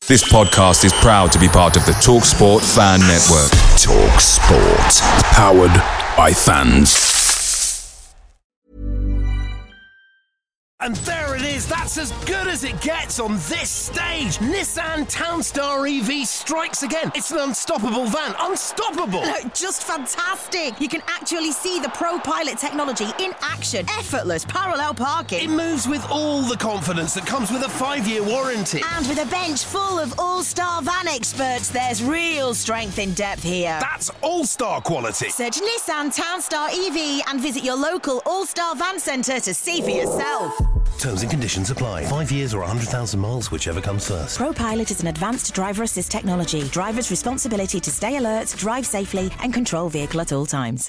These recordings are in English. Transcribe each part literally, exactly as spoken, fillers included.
This podcast is proud to be part of the TalkSport Fan Network. TalkSport. Powered by fans. And there it is, that's as good as it gets on this stage. Nissan Townstar E V strikes again. It's an unstoppable van, unstoppable. Look, just fantastic. You can actually see the ProPilot technology in action. Effortless parallel parking. It moves with all the confidence that comes with a five-year warranty. And with a bench full of all-star van experts, there's real strength in depth here. That's all-star quality. Search Nissan Townstar E V and visit your local all-star van centre to see for yourself. Terms and conditions apply. Five years or one hundred thousand miles, whichever comes first. ProPilot is an advanced driver assist technology. Driver's responsibility to stay alert, drive safely and control vehicle at all times.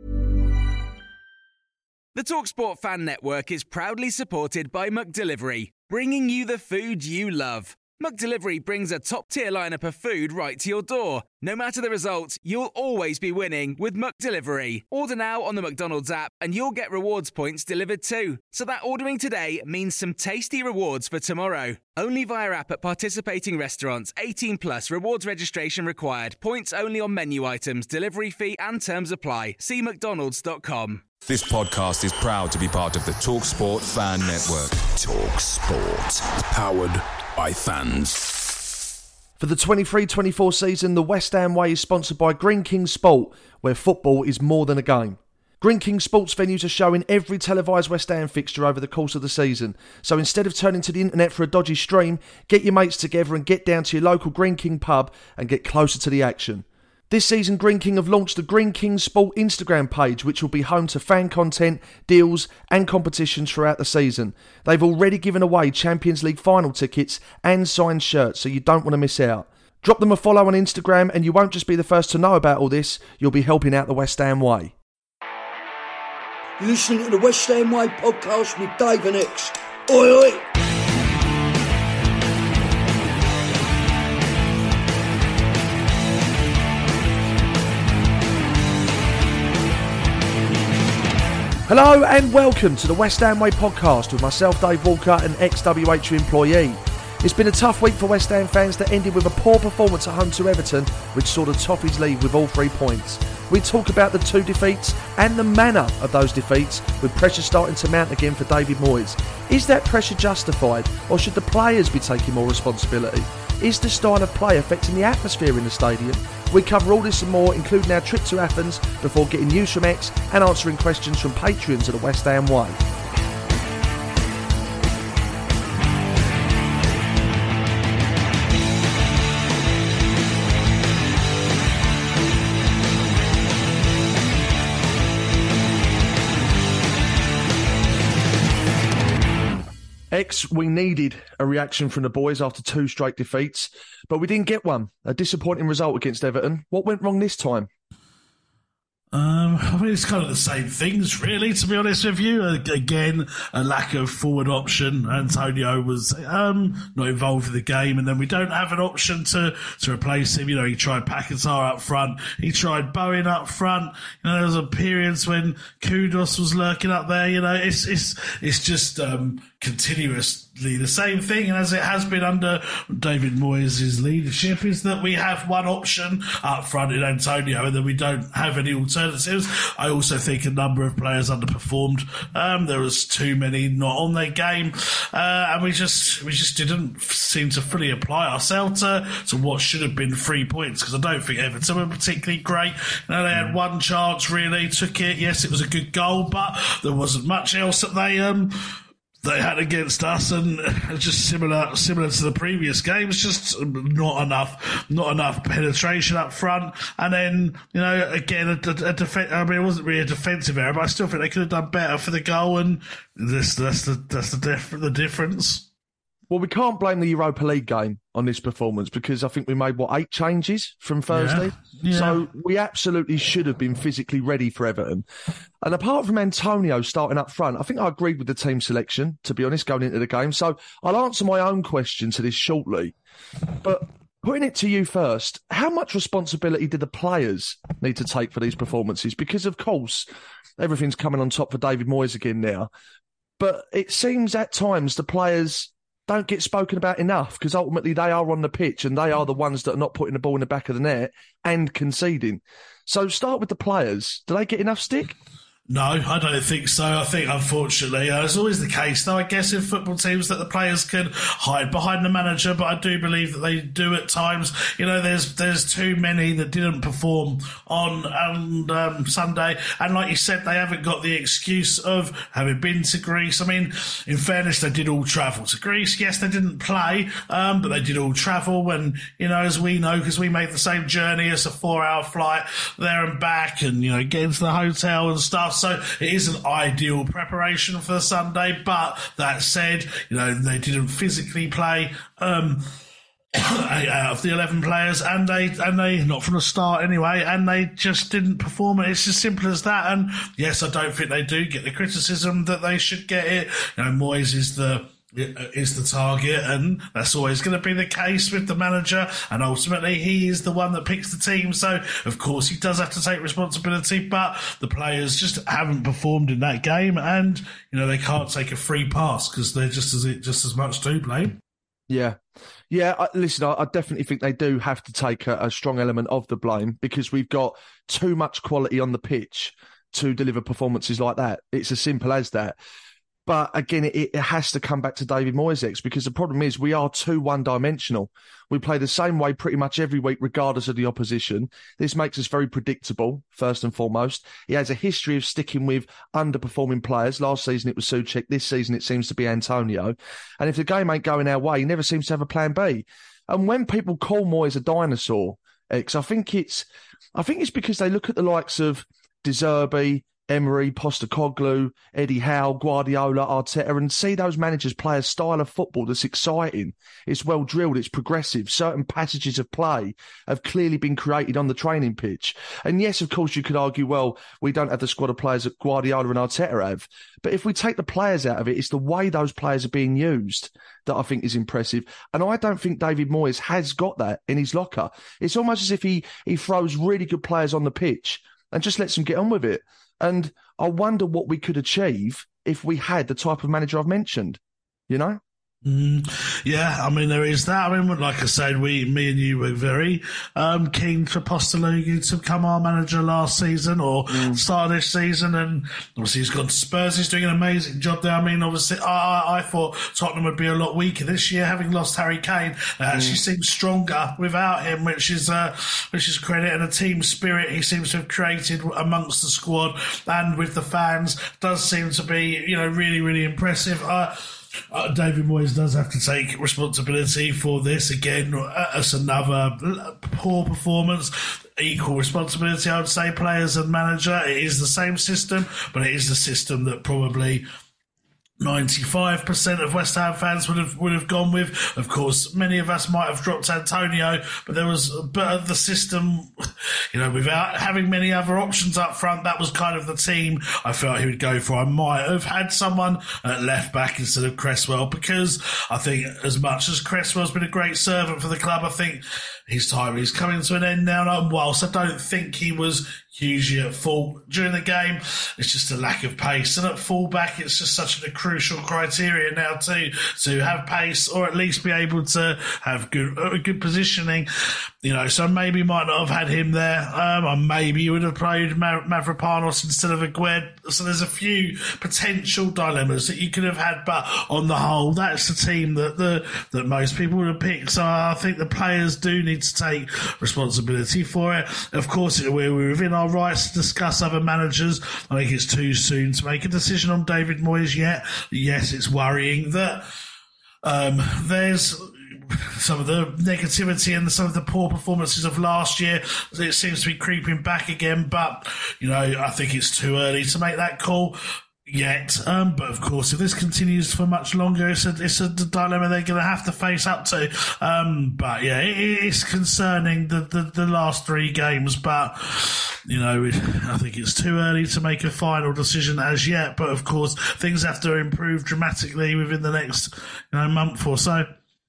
The TalkSport Fan Network is proudly supported by McDelivery, bringing you the food you love. McDelivery brings a top-tier lineup of food right to your door. No matter the result, you'll always be winning with McDelivery. Order now on the McDonald's app and you'll get rewards points delivered too. So that ordering today means some tasty rewards for tomorrow. Only via app at participating restaurants. eighteen plus, rewards registration required. Points only on menu items, delivery fee and terms apply. See mcdonalds dot com. This podcast is proud to be part of the TalkSport Fan Network. TalkSport. Powered by fans. For the twenty-three twenty-four season, the West Ham Way is sponsored by Greene King Sport, where football is more than a game. Greene King Sports venues are showing every televised West Ham fixture over the course of the season. So instead of turning to the internet for a dodgy stream, get your mates together and get down to your local Greene King pub and get closer to the action. This season, Greene King have launched the Greene King Sport Instagram page, which will be home to fan content, deals and competitions throughout the season. They've already given away Champions League final tickets and signed shirts, so you don't want to miss out. Drop them a follow on Instagram and you won't just be the first to know about all this, you'll be helping out the West Ham Way. You're listening to the West Ham Way podcast with Dave and X. Oi, oi! Hello and welcome to the West Ham Way podcast with myself, Dave Walker, an ex-W H U employee. It's been a tough week for West Ham fans that ended with a poor performance at home to Everton, which saw the Toffees leave with all three points. We talk about the two defeats and the manner of those defeats, with pressure starting to mount again for David Moyes. Is that pressure justified, or should the players be taking more responsibility? Is the style of play affecting the atmosphere in the stadium? We cover all this and more, including our trip to Athens, before getting news from X and answering questions from patrons of the West Ham Way. X, we needed a reaction from the boys after two straight defeats, but we didn't get one. A disappointing result against Everton. What went wrong this time? Um, I mean, it's kind of the same things, really, to be honest with you. Uh, again, a lack of forward option. Antonio was um, not involved in the game, and then we don't have an option to, to replace him. You know, he tried Paquetá up front. He tried Bowen up front. You know, there was a periods when Kudus was lurking up there. You know, it's it's it's just um, continuously the same thing, and as it has been under David Moyes' leadership, is that we have one option up front in Antonio, and then we don't have any alternatives. I also think a number of players underperformed. Um, there was too many not on their game, uh, and we just we just didn't seem to fully apply ourselves to, to what should have been three points. Because I don't think Everton were particularly great. You know, they had one chance, really, took it. Yes, it was a good goal, but there wasn't much else that they um. they had against us, and just similar similar to the previous games, just not enough not enough penetration up front. And then, you know, again, a, a, a def- I mean, it wasn't really a defensive error, but I still think they could have done better for the goal, and this that's the that's the, dif- the difference. Well, we can't blame the Europa League game on this performance because I think we made, what, eight changes from Thursday? Yeah. Yeah. So we absolutely should have been physically ready for Everton. And apart from Antonio starting up front, I think I agreed with the team selection, to be honest, going into the game. So I'll answer my own question to this shortly. But putting it to you first, how much responsibility did the players need to take for these performances? Because, of course, everything's coming on top for David Moyes again now. But it seems at times the players don't get spoken about enough, because ultimately they are on the pitch and they are the ones that are not putting the ball in the back of the net and conceding. So start with the players. Do they get enough stick? No, I don't think so. I think, unfortunately, uh, it's always the case, though, I guess, in football teams that the players can hide behind the manager, but I do believe that they do at times. You know, there's there's too many that didn't perform on, on um, Sunday, and like you said, they haven't got the excuse of having been to Greece. I mean, in fairness, they did all travel to Greece. Yes, they didn't play, um, but they did all travel, and, you know, as we know, because we made the same journey as a four-hour flight there and back, and, you know, getting to the hotel and stuff. So it is an ideal preparation for the Sunday, but that said, you know, they didn't physically play um, out of the eleven players, and they, and they, not from the start anyway, and they just didn't perform. It's as simple as that. And yes, I don't think they do get the criticism that they should get it. You know, Moyes is the is the target, and that's always going to be the case with the manager, and ultimately he is the one that picks the team, so of course he does have to take responsibility, but the players just haven't performed in that game, and, you know, they can't take a free pass because they're just as just as much to blame. Yeah. Yeah, I, listen, I, I definitely think they do have to take a, a strong element of the blame, because we've got too much quality on the pitch to deliver performances like that. It's as simple as that. But again, it, it has to come back to David Moyes, because the problem is we are too one-dimensional. We play the same way pretty much every week, regardless of the opposition. This makes us very predictable, first and foremost. He has a history of sticking with underperforming players. Last season it was Souček. This season it seems to be Antonio. And if the game ain't going our way, he never seems to have a plan B. And when people call Moyes a dinosaur, X, I think it's, I think it's because they look at the likes of De Zerbi, Emery, Postecoglou, Eddie Howe, Guardiola, Arteta, and see those managers play a style of football that's exciting. It's well drilled, it's progressive. Certain passages of play have clearly been created on the training pitch. And yes, of course, you could argue, well, we don't have the squad of players that Guardiola and Arteta have. But if we take the players out of it, it's the way those players are being used that I think is impressive. And I don't think David Moyes has got that in his locker. It's almost as if he, he throws really good players on the pitch and just lets them get on with it. And I wonder what we could achieve if we had the type of manager I've mentioned, you know? Mm, yeah, I mean, there is that. I mean, like I said, we, me and you were very um, keen for Postecoglou to become our manager last season or mm. start this season, and obviously he's gone to Spurs. He's doing an amazing job there. I mean, obviously, I, I, I thought Tottenham would be a lot weaker this year, having lost Harry Kane. It actually mm. seems stronger without him, which is uh, which is credit, and a team spirit he seems to have created amongst the squad and with the fans does seem to be, you know, really, really impressive. Uh, Uh, David Moyes does have to take responsibility for this. Again, as another poor performance. Equal responsibility, I would say, players and manager. It is the same system, but it is the system that probably ninety-five percent of West Ham fans would have would have gone with. Of course, many of us might have dropped Antonio, but there was but the system, you know, without having many other options up front, that was kind of the team I felt he would go for. I might have had someone at left back instead of Cresswell, because I think as much as Cresswell's been a great servant for the club, I think his time is coming to an end now. And whilst I don't think he was hugely at fault during the game, it's just a lack of pace. And at fullback, it's just such a crucial criteria now too, to have pace or at least be able to have good uh, good positioning. You know, so maybe might not have had him there. Um, or maybe you would have played Mav- Mavropanos instead of Aguerd. So there's a few potential dilemmas that you could have had, but on the whole, that's the team that the that most people would have picked. So I think the players do need to take responsibility for it. Of course, we're within our rights to discuss other managers. I think it's too soon to make a decision on David Moyes yet. Yes, it's worrying that um, there's some of the negativity and some of the poor performances of last year. It seems to be creeping back again, but, you know, I think it's too early to make that call yet. Um, but of course, if this continues for much longer, it's a, it's a dilemma they're going to have to face up to. Um, but yeah, it, it's concerning the, the, the last three games, but, you know, I think it's too early to make a final decision as yet. But of course, things have to improve dramatically within the next, you know, month or so.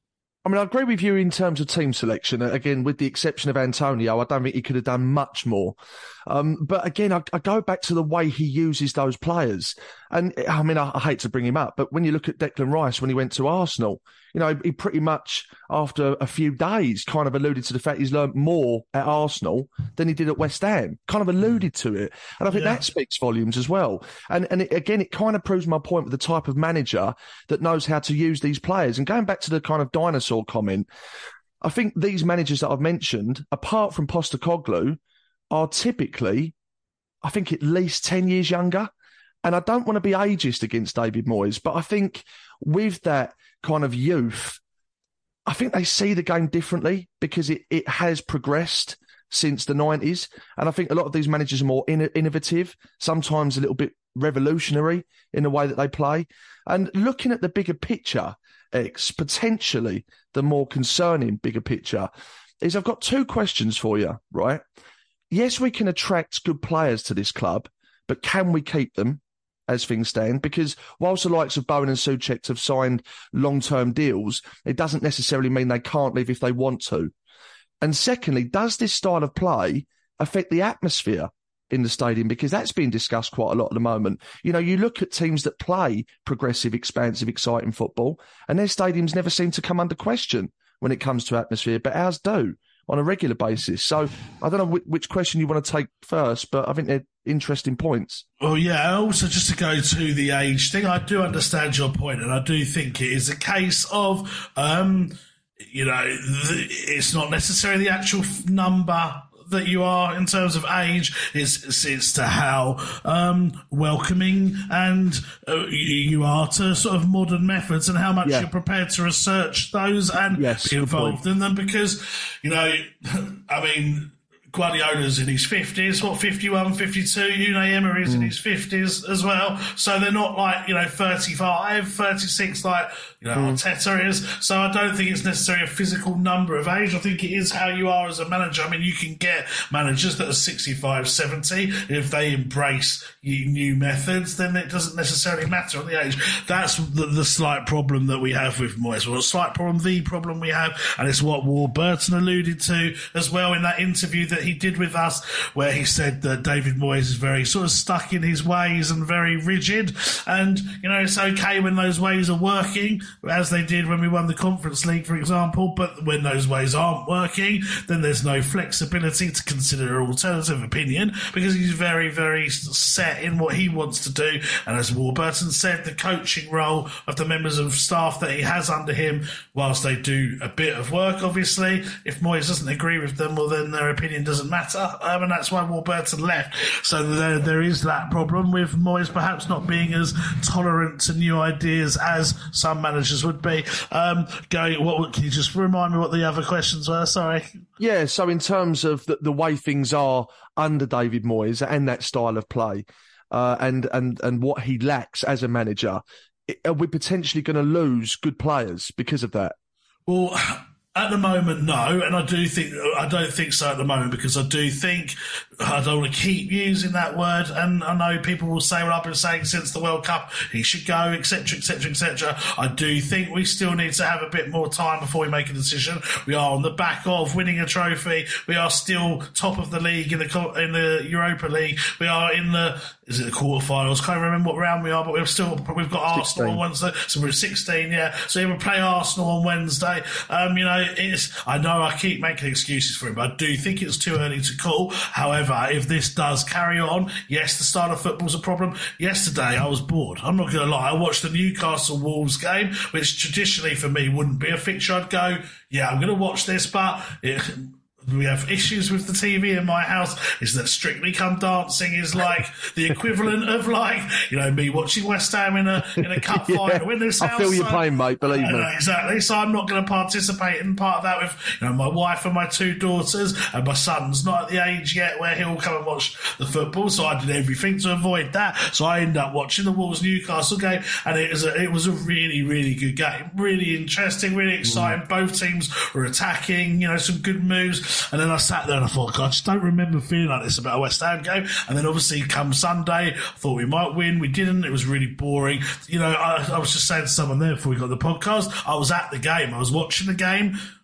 I mean, I agree with you in terms of team selection. Again, with the exception of Antonio, I don't think he could have done much more. Um, but again, I, I go back to the way he uses those players. And I mean, I, I hate to bring him up, but when you look at Declan Rice, when he went to Arsenal, you know, he pretty much, after a few days, kind of alluded to the fact he's learned more at Arsenal than he did at West Ham. Kind of alluded to it. And I think yeah. that speaks volumes as well. And and it, again, it kind of proves my point with the type of manager that knows how to use these players. And going back to the kind of dinosaur comment, I think these managers that I've mentioned, apart from Postecoglou, are typically, I think, at least ten years younger. And I don't want to be ageist against David Moyes, but I think with that kind of youth, I think they see the game differently because it, it has progressed since the nineties. And I think a lot of these managers are more in- innovative, sometimes a little bit revolutionary in the way that they play. And looking at the bigger picture, X, potentially the more concerning bigger picture, is I've got two questions for you, right? Yes, we can attract good players to this club, but can we keep them as things stand? Because whilst the likes of Bowen and Souček have signed long-term deals, it doesn't necessarily mean they can't leave if they want to. And secondly, does this style of play affect the atmosphere in the stadium? Because that's being discussed quite a lot at the moment. You know, you look at teams that play progressive, expansive, exciting football, and their stadiums never seem to come under question when it comes to atmosphere, but ours do on a regular basis. So I don't know which question you want to take first, but I think they're interesting points. Well, yeah, also just to go to the age thing, I do understand your point, and I do think it is a case of, um, you know, the, it's not necessarily the actual number that you are in terms of age. It's, it's, it's to how um, welcoming and uh, you are to sort of modern methods and how much yeah. you're prepared to research those and yes, be involved in them. Because, you know, I mean, Guardiola's in his fifties, what, fifty-one, fifty-two, Unai Emery's mm. in his fifties as well. So they're not like, you know, thirty-five, thirty-six like, you know, mm. Arteta is. So I don't think it's necessarily a physical number of age. I think it is how you are as a manager. I mean, you can get managers that are sixty-five, seventy. If they embrace new methods, then it doesn't necessarily matter on the age. That's the, the slight problem that we have with Moyes. Well, a slight problem, the problem we have, and it's what Warburton alluded to as well in that interview that he did with us, where he said that David Moyes is very sort of stuck in his ways and very rigid. And, you know, it's okay when those ways are working, as they did when we won the Conference League, for example, but when those ways aren't working, then there's no flexibility to consider an alternative opinion because he's very, very set in what he wants to do. And as Warburton said, the coaching role of the members of staff that he has under him, whilst they do a bit of work, obviously, if Moyes doesn't agree with them, well, then their opinion doesn't matter, um, and that's why Warburton left. So there, there is that problem with Moyes perhaps not being as tolerant to new ideas as some managers would be. Um, going, what can you just remind me what the other questions were? Sorry. Yeah, so in terms of the, the way things are under David Moyes and that style of play, uh, and and and what he lacks as a manager, are we potentially going to lose good players because of that? Well, at the moment, no, and I do think I don't think so at the moment because I do think I don't want to keep using that word, and I know people will say what I've been saying since the World Cup, he should go, et cetera, et cetera, et cetera. I do think we still need to have a bit more time before we make a decision. We are on the back of winning a trophy. We are still top of the league in the in the Europa League. We are in the is it the quarterfinals? Can't remember what round we are, but we've still we've got Arsenal on Wednesday, so we're sixteen, yeah. So we play Arsenal on Wednesday. Um, you know, it's I know I keep making excuses for him, but I do think it's too early to call. However, if this does carry on, yes, the style of football's a problem. Yesterday, I was bored. I'm not going to lie. I watched the Newcastle Wolves game, which traditionally for me wouldn't be a fixture. I'd go, yeah, I'm going to watch this, but it, we have issues with the T V in my house. Is that Strictly Come Dancing is like the equivalent of like, you know, me watching West Ham in a in a cup yeah, final in this house. I feel your so, pain, mate, believe me. Uh, exactly. So I'm not going to participate in part of that with, you know, my wife and my two daughters, and my son's not at the age yet where he'll come and watch the football. So I did everything to avoid that. So I ended up watching the Wolves Newcastle game, and it was a, it was a really, really good game. Really interesting, really exciting. Mm. Both teams were attacking, you know, some good moves. And then I sat there and I thought, God, I just don't remember feeling like this about a West Ham game. And then obviously come Sunday, I thought we might win. We didn't. It was really boring. You know, I, I was just saying to someone there before we got the podcast, I was at the game. I was watching the game.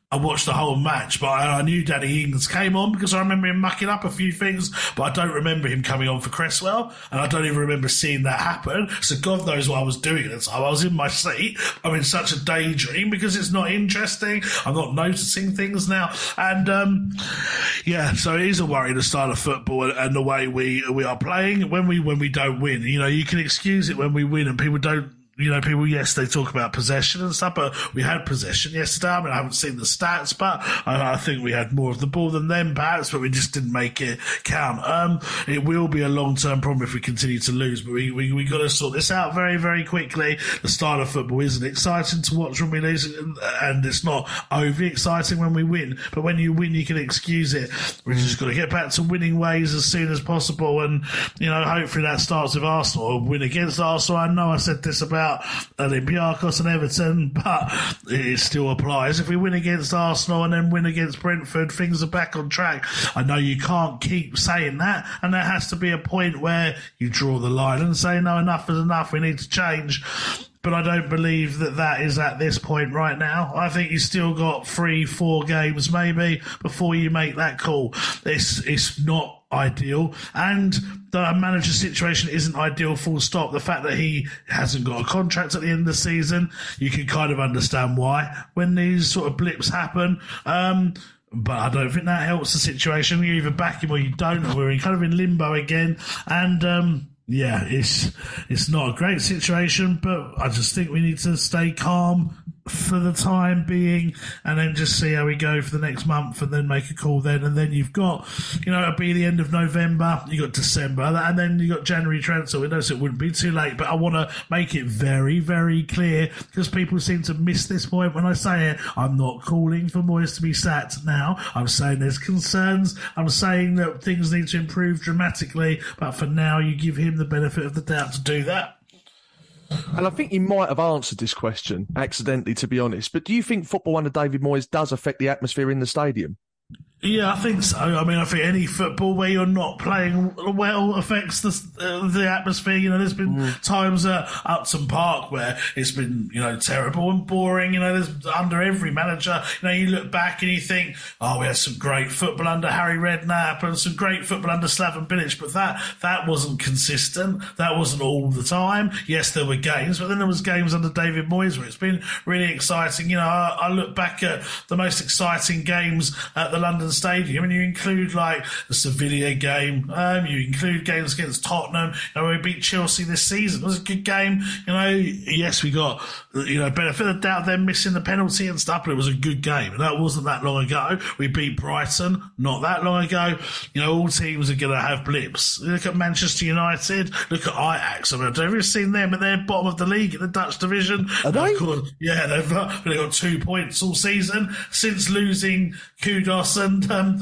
I watched the whole match, but I, I knew Danny Ings came on because I remember him mucking up a few things, but I don't remember him coming on for Cresswell, and I don't even remember seeing that happen. So God knows what I was doing at the time. I was in my seat. I'm in such a daydream because it's not interesting. I'm not noticing things now. And, um, yeah, so it is a worry, the style of football and the way we, we are playing when we, when we don't win. You know, you can excuse it when we win and people don't, You know, people, yes, they talk about possession and stuff, but we had possession yesterday. I mean, I haven't seen the stats, but I, I think we had more of the ball than them, perhaps, but we just didn't make it count. Um, it will be a long-term problem if we continue to lose, but we, we, we got to sort this out very, very quickly. The style of football isn't exciting to watch when we lose, and it's not over-exciting when we win, but when you win, you can excuse it. We've just got to get back to winning ways as soon as possible, and, you know, hopefully that starts with Arsenal, or win against Arsenal. I know I said this about Olympiacos and Everton, but it still applies. If we win against Arsenal and then win against Brentford, things are back on track. I know you can't keep saying that, and there has to be a point where you draw the line and say, no, enough is enough, we need to change. But I don't believe that that is at this point right now. I think you still got three, four games maybe before you make that call. It's, it's not ideal, and the manager situation isn't ideal, full stop. The fact that he hasn't got a contract at the end of the season, you can kind of understand why when these sort of blips happen. Um, but I don't think that helps the situation. You either back him or you don't, and we're in kind of in limbo again. And um, yeah, it's it's not a great situation, but I just think we need to stay calm for the time being and then just see how we go for the next month and then make a call then. And then you've got, you know, it'll be the end of November, you got December, and then you got January transfer window, so it wouldn't be too late. But I want to make it very, very clear, because people seem to miss this point when I say it. I'm not calling for Moyes to be sacked now. I'm saying there's concerns. I'm saying that things need to improve dramatically, but for now you give him the benefit of the doubt to do that. And I think he might have answered this question accidentally, to be honest. But do you think football under David Moyes does affect the atmosphere in the stadium? Yeah, I think so. I mean, I think any football where you're not playing well affects the uh, the atmosphere. You know, there's been mm. times at Upton Park where it's been, you know, terrible and boring. You know, there's under every manager. You know, you look back and you think, oh, we had some great football under Harry Redknapp and some great football under Slaven Bilic, but that that wasn't consistent. That wasn't all the time. Yes, there were games, but then there was games under David Moyes where it's been really exciting. You know, I, I look back at the most exciting games at the London Stadium, and you include like the Sevilla game, um, you include games against Tottenham. You know, we beat Chelsea this season. It was a good game. You know, yes, we got, you know, benefit of the doubt them missing the penalty and stuff, but it was a good game, and that wasn't that long ago. We beat Brighton not that long ago. You know, all teams are going to have blips. Look at Manchester United. Look at Ajax. I mean, I've never seen them, but they're bottom of the league in the Dutch division. Are they? Course, yeah, they've, uh, they've got two points all season since losing Kudos and um,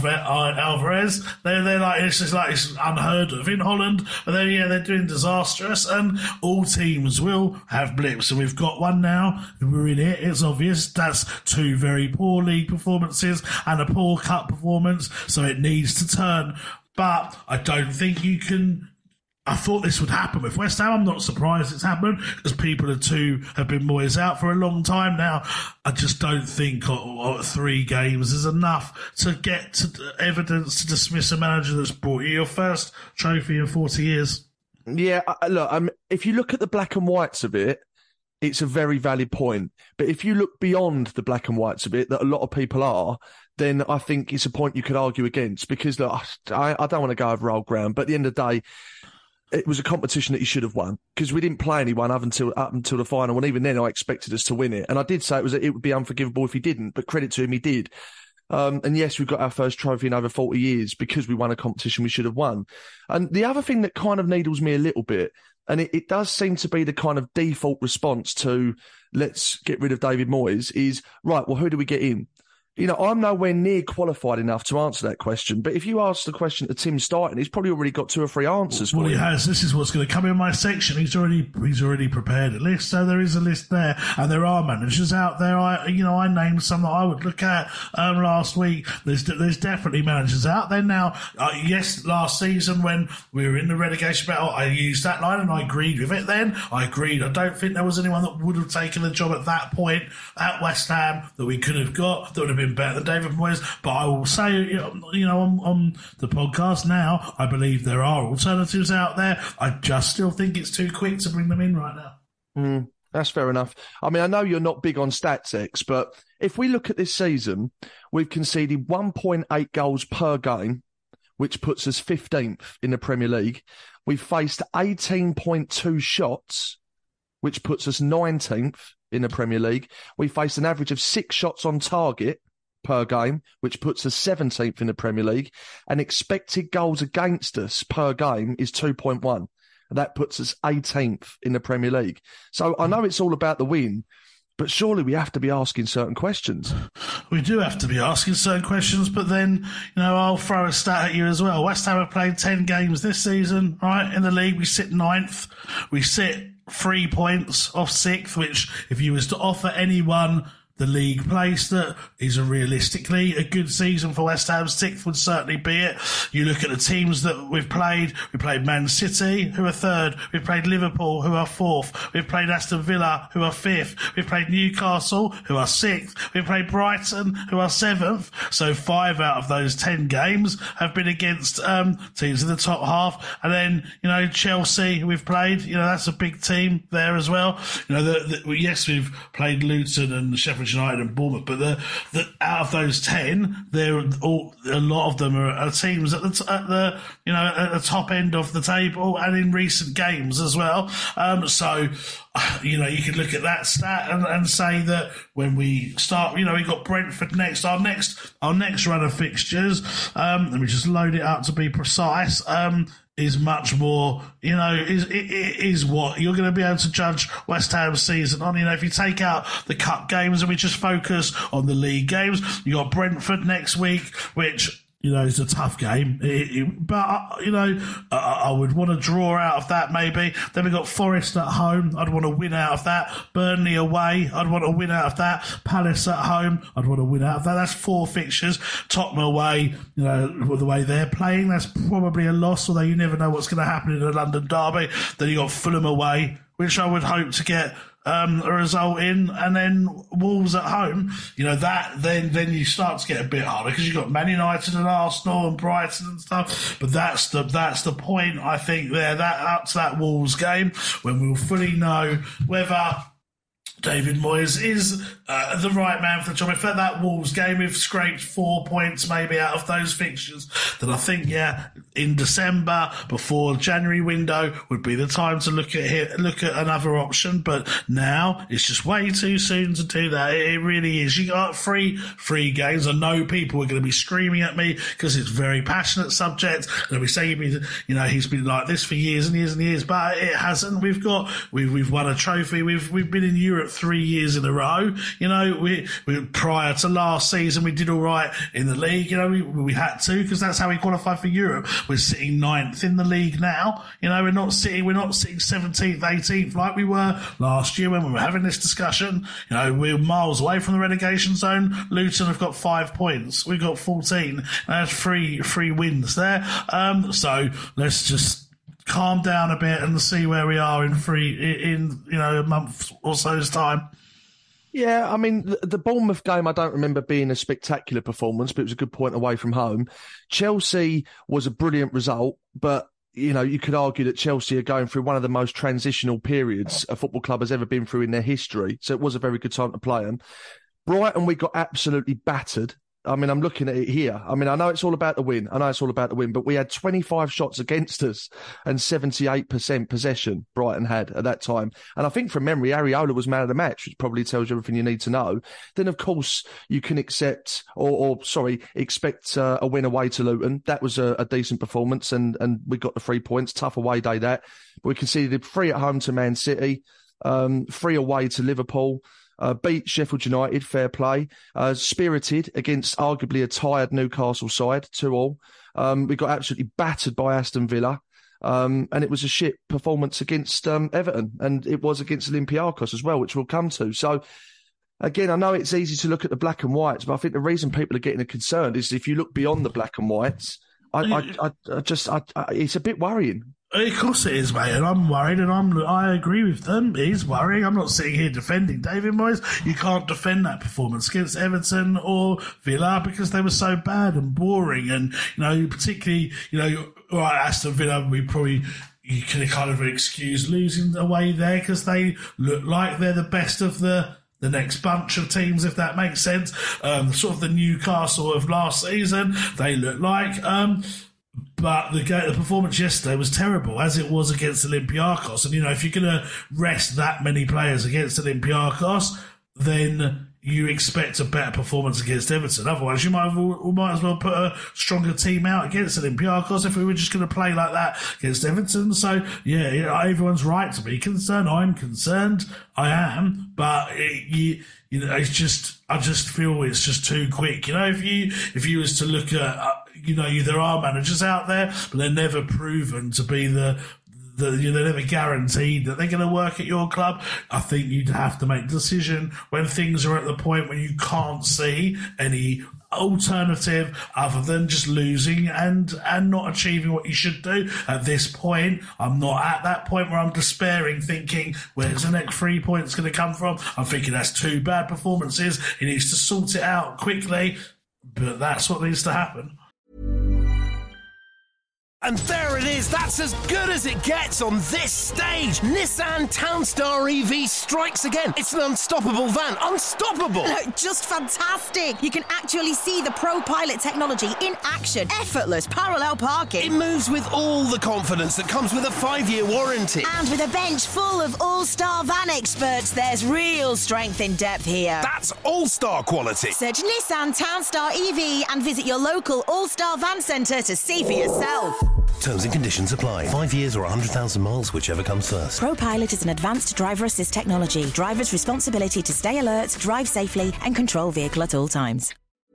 Alvarez. They're, they're like, it's just like, it's unheard of in Holland. But then, yeah, they're doing disastrous, and all teams will have blips. And we've got one now. We're in it. It's obvious. That's two very poor league performances and a poor cup performance. So it needs to turn. But I don't think you can. I thought this would happen with West Ham. I'm not surprised it's happened, because people are too have been Moyes out for a long time now. I just don't think oh, oh, three games is enough to get to evidence to dismiss a manager that's brought you your first trophy in forty years. Yeah, look, um, if you look at the black and whites of it, it's a very valid point. But if you look beyond the black and whites of it, that a lot of people are, then I think it's a point you could argue against. Because look, I, I don't want to go over old ground, but at the end of the day, it was a competition that he should have won, because we didn't play anyone up until up until the final, and even then I expected us to win it. And I did say it was it would be unforgivable if he didn't, but credit to him, he did. Um, and yes, we've got our first trophy in over forty years because we won a competition we should have won. And the other thing that kind of needles me a little bit, and it, it does seem to be the kind of default response to let's get rid of David Moyes, is, right, well, who do we get in? You know, I'm nowhere near qualified enough to answer that question. But if you ask the question to Tim Starton, he's probably already got two or three answers. Well, for he you. has. This is what's going to come in my section. He's already he's already prepared a list, so there is a list there, and there are managers out there. I you know I named some that I would look at um, last week. There's there's definitely managers out there now. Uh, yes, last season when we were in the relegation battle, I used that line and I agreed with it. Then I agreed. I don't think there was anyone that would have taken the job at that point at West Ham that we could have got that would have been better than David Moyes. But I will say, you know, on, on the podcast now, I believe there are alternatives out there. I just still think it's too quick to bring them in right now. Mm, that's fair enough. I mean, I know you're not big on stats, X, but if we look at this season, we've conceded one point eight goals per game, which puts us fifteenth in the Premier League. We've faced eighteen point two shots, which puts us nineteenth in the Premier League. We faced an average of six shots on target per game, which puts us seventeenth in the Premier League, and expected goals against us per game is two point one, and that puts us eighteenth in the Premier League. So I know it's all about the win, but surely we have to be asking certain questions. We do have to be asking certain questions, but then, you know, I'll throw a stat at you as well. West Ham have played ten games this season, right? In the league, we sit ninth. We sit three points off sixth, which if you was to offer anyone the league place that is a realistically a good season for West Ham, sixth would certainly be it. You look at the teams that we've played. We played Man City, who are third. We've played Liverpool, who are fourth. We've played Aston Villa, who are fifth. We've played Newcastle, who are sixth. We've played Brighton, who are seventh. So five out of those ten games have been against um, teams in the top half. And then, you know, Chelsea, we've played. You know, that's a big team there as well. You know, the, the, yes, we've played Luton and Sheffield United and Bournemouth, but the, the out of those ten, there all a lot of them are, are teams at the at the you know at the top end of the table, and in recent games as well. Um, so you know you could look at that stat and, and say that when we start, you know, we got Brentford next. Our next our next run of fixtures. Um, let me just load it up to be precise. Um, is much more, you know, is is what you're going to be able to judge West Ham's season on. You know, if you take out the cup games and we just focus on the league games, you got Brentford next week, which, you know, it's a tough game. It, it, but, uh, you know, I, I would want to draw out of that maybe. Then we've got Forest at home. I'd want to win out of that. Burnley away. I'd want to win out of that. Palace at home. I'd want to win out of that. That's four fixtures. Tottenham away, you know, with the way they're playing, that's probably a loss, although you never know what's going to happen in a London derby. Then you got Fulham away, which I would hope to get Um, a result in, and then Wolves at home. You know, that then then you start to get a bit harder because you've got Man United and Arsenal and Brighton and stuff. But that's the that's the point, I think, there. That up to that Wolves game when we'll fully know whether David Moyes is uh, the right man for the job. If at that Wolves game we've scraped four points maybe out of those fixtures, then I think, yeah, in December, before the January window, would be the time to look at it, look at another option. But now it's just way too soon to do that. It, it really is. You got three three games. I know people are going to be screaming at me because it's a very passionate subject. They'll be saying, you know, he's been like this for years and years and years, but it hasn't. We've got we've we've won a trophy. We've we've been in Europe three years in a row. You know, we, we prior to last season, we did all right in the league. You know, we, we had to, because that's how we qualified for Europe. We're sitting ninth in the league now. You know, we're not sitting, we're not sitting seventeenth, eighteenth like we were last year when we were having this discussion. You know, we're miles away from the relegation zone. Luton have got five points. We've got fourteen. That's three, three wins there. Um, so let's just calm down a bit and see where we are in three, in, you know, a month or so's time. Yeah, I mean, the, the Bournemouth game, I don't remember being a spectacular performance, but it was a good point away from home. Chelsea was a brilliant result, but, you know, you could argue that Chelsea are going through one of the most transitional periods a football club has ever been through in their history. So it was a very good time to play them. Brighton, we got absolutely battered. I mean, I'm looking at it here. I mean, I know it's all about the win. I know it's all about the win, but we had twenty-five shots against us and seventy-eight percent possession Brighton had at that time. And I think from memory, Areola was man of the match, which probably tells you everything you need to know. Then, of course, you can accept or, or sorry, expect uh, a win away to Luton. That was a, a decent performance, and, and we got the three points. Tough away day, that. But we conceded three at home to Man City, um, three away to Liverpool. Uh, beat Sheffield United, fair play. Uh, spirited against arguably a tired Newcastle side, two all. Um, we got absolutely battered by Aston Villa. Um, and it was a shit performance against um, Everton. And it was against Olympiacos as well, which we'll come to. So, again, I know it's easy to look at the black and whites, but I think the reason people are getting concerned is if you look beyond the black and whites, I, I, I, I just, I, I, it's a bit worrying. Of course it is, mate, and I'm worried, and I'm I agree with them. It is worrying. I'm not sitting here defending David Moyes. You can't defend that performance against Everton or Villa because they were so bad and boring, and you know, particularly, you know, right, Aston Villa, we probably. You can kind of excuse losing away there because they look like they're the best of the the next bunch of teams, if that makes sense. Um, sort of the Newcastle of last season, they look like. Um, But the the performance yesterday was terrible, as it was against Olympiacos. And, you know, if you're going to rest that many players against Olympiacos, then you expect a better performance against Everton. Otherwise, you might, we might as well put a stronger team out against Olympiacos if we were just going to play like that against Everton. So, yeah, you know, everyone's right to be concerned. I'm concerned. I am. But, it, you, you know, it's just, I just feel it's just too quick. You know, if you, if you was to look at, uh, you know, you, there are managers out there, but they're never proven to be the, the you know, they're never guaranteed that they're going to work at your club. I think you'd have to make a decision when things are at the point when you can't see any alternative other than just losing and and not achieving what you should do. At this point, I'm not at that point where I'm despairing, thinking, where's the next three points going to come from? I'm thinking that's two bad performances. He needs to sort it out quickly, but that's what needs to happen. And there it is, that's as good as it gets on this stage. Nissan Townstar E V strikes again. It's an unstoppable van, unstoppable. No, just fantastic. You can actually see the Pro Pilot technology in action. Effortless parallel parking. It moves with all the confidence that comes with a five-year warranty. And with a bench full of all-star van experts, there's real strength in depth here. That's all-star quality. Search Nissan Townstar E V and visit your local all-star van centre to see for yourself. Terms and conditions apply. Five years or one hundred thousand miles, whichever comes first. ProPilot is an advanced driver assist technology. Driver's responsibility to stay alert, drive safely and control vehicle at all times.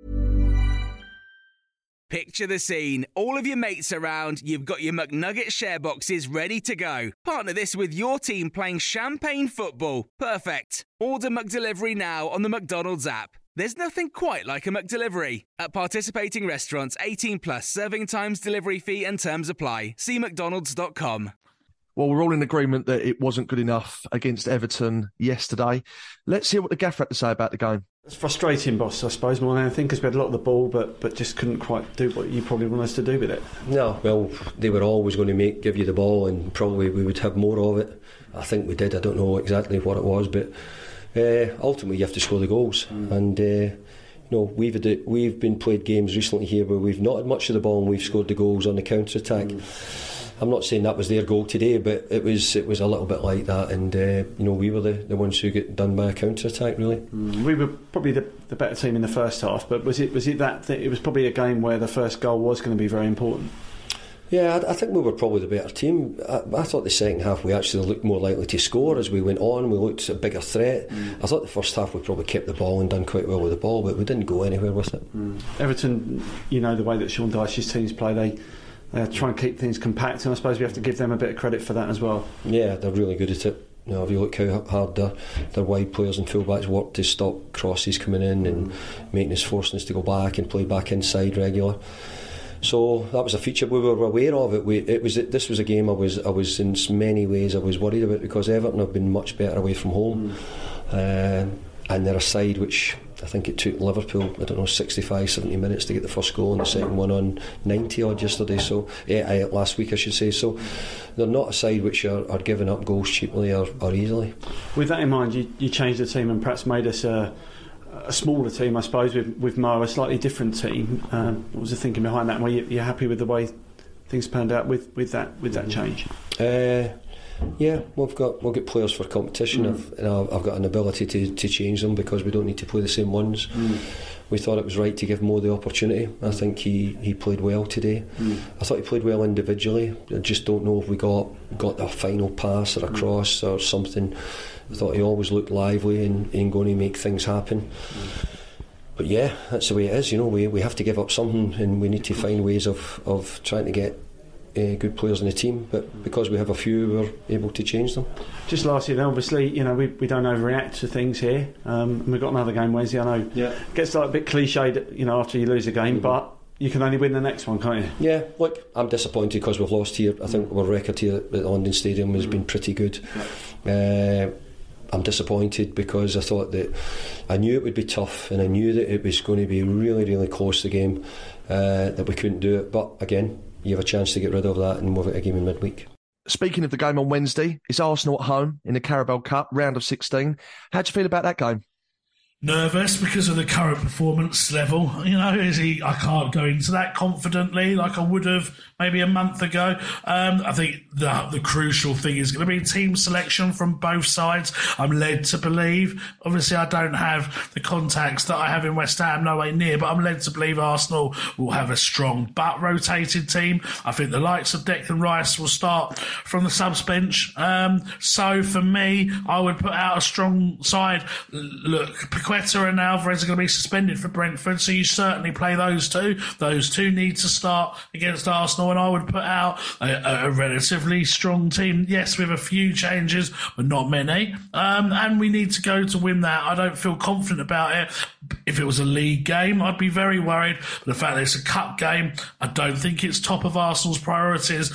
Picture the scene. All of your mates around, you've got your McNugget share boxes ready to go. Partner this with your team playing champagne football. Perfect. Order McDelivery now on the McDonald's app. There's nothing quite like a McDelivery. At participating restaurants, eighteen plus, serving times, delivery fee and terms apply. See mcdonalds dot com. Well, we're all in agreement that it wasn't good enough against Everton yesterday. Let's hear what the gaffer had to say about the game. It's frustrating, boss, I suppose, more than anything, because we had a lot of the ball, but but just couldn't quite do what you probably want us to do with it. No, well, they were always going to make give you the ball, and probably we would have more of it. I think we did. I don't know exactly what it was, but uh, ultimately you have to score the goals. Mm. And uh, you know, we've had it, we've been played games recently here where we've not had much of the ball and we've scored the goals on the counter attack. Mm. I'm not saying that was their goal today, but it was it was a little bit like that, and uh, you know, we were the, the ones who get done by a counter attack. Really, mm, we were probably the, the better team in the first half. But was it was it that th- it was probably a game where the first goal was going to be very important? Yeah, I, I think we were probably the better team. I, I thought the second half we actually looked more likely to score as we went on. We looked a bigger threat. Mm. I thought the first half we probably kept the ball and done quite well with the ball, but we didn't go anywhere with it. Mm. Everton, you know, the way that Sean Dyche's teams play, they. Uh, try and keep things compact, and I suppose we have to give them a bit of credit for that as well. Yeah, they're really good at it. You know, if you look how hard their, their wide players and fullbacks work to stop crosses coming in and making us, forcing us to go back and play back inside regular. So that was a feature we were aware of it. We, it was this was a game I was I was in many ways I was worried about, because Everton have been much better away from home, mm. uh, and they're a side which I think it took Liverpool, I don't know, sixty-five, seventy minutes to get the first goal, and the second one on ninety odd yesterday. So yeah, last week I should say. So they're not a side which are, are giving up goals cheaply or, or easily. With that in mind, you, you changed the team and perhaps made us a, a smaller team, I suppose, with, with Mo, a slightly different team. Um, what was the thinking behind that? Were you, you happy with the way things panned out with, with that with that change? Uh, Yeah, we've got we'll get players for competition. Mm. I've, and I've got an ability to, to change them because we don't need to play the same ones. Mm. we thought it was right to give Mo the opportunity. I think he, he played well today. Mm. I thought he played well individually. I just don't know if we got got a final pass or a cross or something. I thought he always looked lively and, and going to make things happen. Mm. But yeah, that's the way it is. You know, we we have to give up something, and we need to find ways of, of trying to get Uh, good players in the team, but because we have a few, we're able to change them. Just lastly, then, obviously, you know, we, we don't overreact to things here. Um, and we've got another game Wednesday. I know yeah. it gets like a bit cliched, you know, after you lose a game, mm-hmm. but you can only win the next one, can't you? Yeah, look, I'm disappointed because we've lost here. I think our record here at the London Stadium has mm-hmm. been pretty good. Yeah. Uh, I'm disappointed because I thought that I knew it would be tough, and I knew that it was going to be really, really close, the game, uh, that we couldn't do it. But again, you have a chance to get rid of that and move it a game in midweek. Speaking of the game on Wednesday, it's Arsenal at home in the Carabao Cup, round of sixteen. How do you feel about that game? Nervous because of the current performance level. You know, is he? I can't go into that confidently like I would have maybe a month ago. Um, I think the the crucial thing is going to be team selection from both sides. I'm led to believe. Obviously, I don't have the contacts that I have in West Ham, nowhere near, but I'm led to believe Arsenal will have a strong but rotated team. I think the likes of Declan Rice will start from the subs bench. Um, so for me, I would put out a strong side. Look, Paqueta and Alvarez are going to be suspended for Brentford, so you certainly play those two. Those two need to start against Arsenal, and I would put out a, a relatively strong team. Yes, with a few changes, but not many. Um, and we need to go to win that. I don't feel confident about it. If it was a league game, I'd be very worried. But the fact that it's a cup game, I don't think it's top of Arsenal's priorities.